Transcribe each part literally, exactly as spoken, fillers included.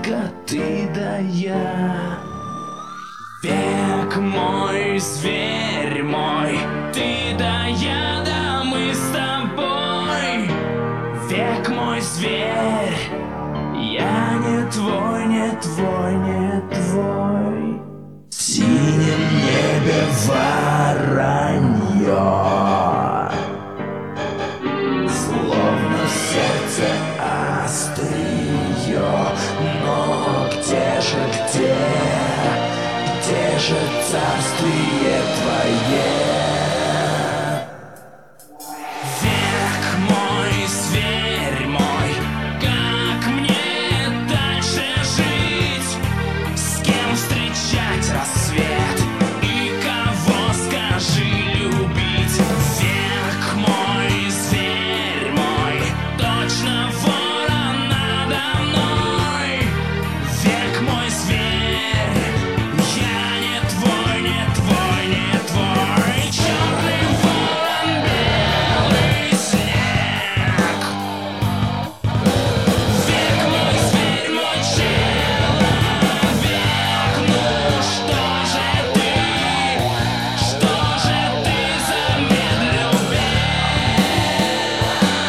только ты да я. Век мой, зверь мой, ты да я, да мы с тобой. Век мой, зверь, я не твой, не твой, не твой. В синем небе воронье, словно в сердце острие. Но где же, где, где же царствие твое? Век мой, зверь мой, как мне дальше жить? С кем встречать рассвет и кого, скажи, любить? Век мой, зверь мой, точно ворон надо мной. Век мой, зверь, я не твой, не твой, не твой. Черный ворон, белый снег. Век мой, зверь мой, человек. Ну что же ты, что же ты замедлил бег?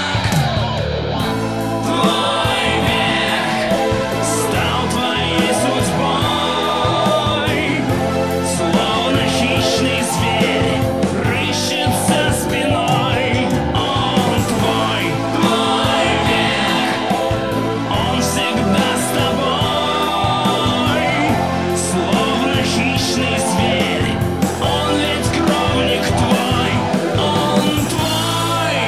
Твой век стал твоей судьбой, словно хищный зверь рыщет за спиной. Он твой, твой век, он всегда с тобой, словно хищный зверь. Он ведь кровник твой, он твой,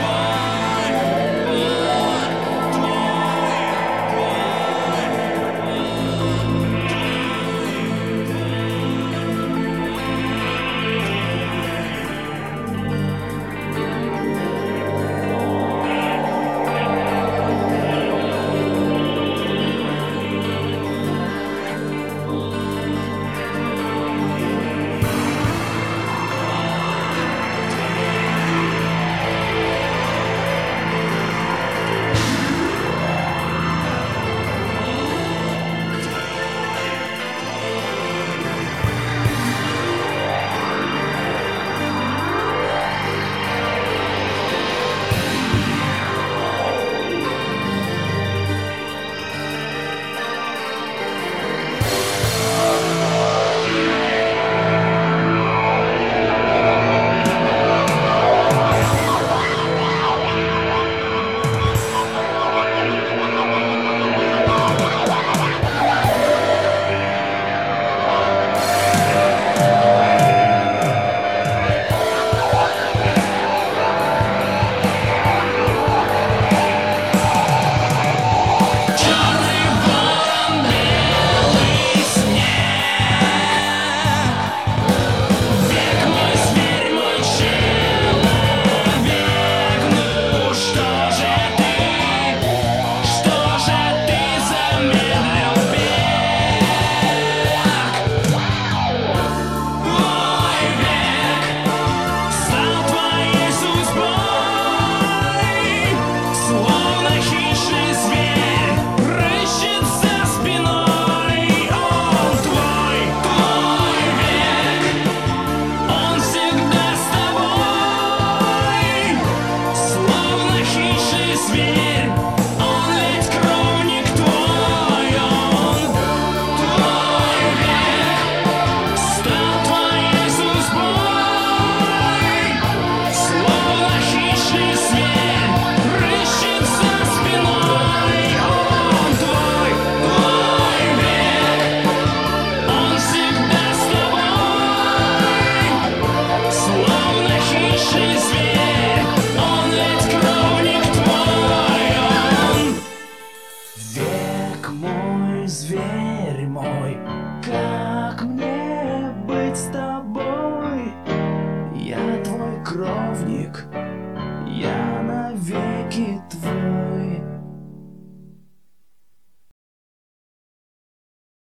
черный ворон, белый снег. Век мой, зверь мой, человек. Ну что же ты, что же ты замедлил бег? Твой век стал твоей судьбой, словно хищный зверь рыщет за спиной. Он твой, твой век, он всегда с тобой, словно хищный зверь. Он ведь кровник твой, он твой век стал твоей судьбой, словно хищный зверь рыщет за спиной. Он твой, твой век, он всегда с тобой, словно хищный зверь. Он ведь кровник твой, он. Век мой, зверь мой, как